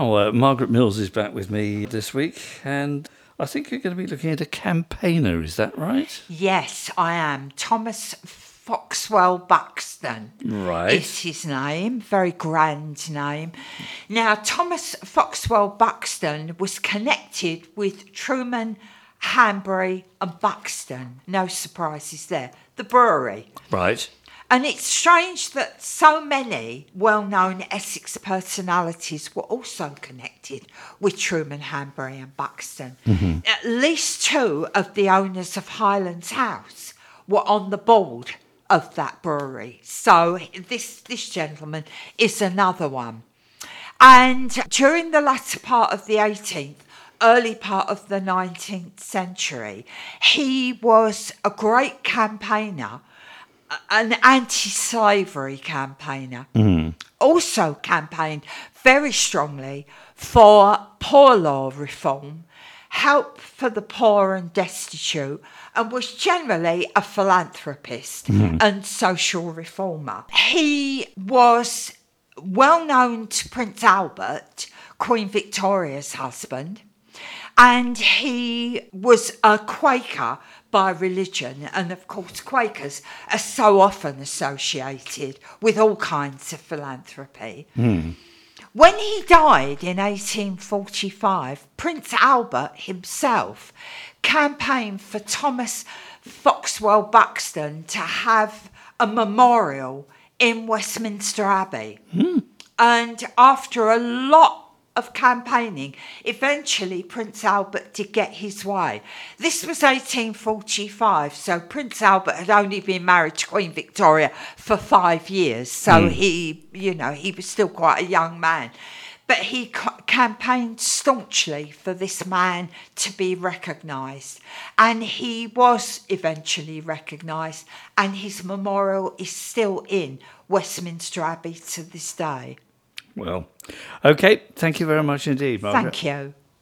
Now, Margaret Mills is back with me this week, and I think you're going to be looking at a campaigner, is that right? Yes, I am. Thomas Foxwell Buxton Right. is his name, very grand name. Now, Thomas Foxwell Buxton was connected with Truman, Hanbury and Buxton. No surprises there. The brewery. Right. And it's strange that so many well-known Essex personalities were also connected with Truman, Hanbury and Buxton. Mm-hmm. At least two of the owners of Highlands House were on the board of that brewery. So this gentleman is another one. And during the latter part of the 18th, early part of the 19th century, he was a great campaigner, an anti-slavery campaigner. Also campaigned very strongly for poor law reform, help for the poor and destitute, and was generally a philanthropist and social reformer. He was well known to Prince Albert, Queen Victoria's husband, and he was a Quaker by religion, and of course Quakers are so often associated with all kinds of philanthropy. When he died in 1845, Prince Albert himself campaigned for Thomas Foxwell Buxton to have a memorial in Westminster Abbey. And after a lot of campaigning, eventually Prince Albert did get his way. This was 1845, so Prince Albert had only been married to Queen Victoria for 5 years, so he was still quite a young man. But he campaigned staunchly for this man to be recognised, and he was eventually recognised, and his memorial is still in Westminster Abbey to this day. Well, okay. Thank you very much indeed, Margaret. Thank you.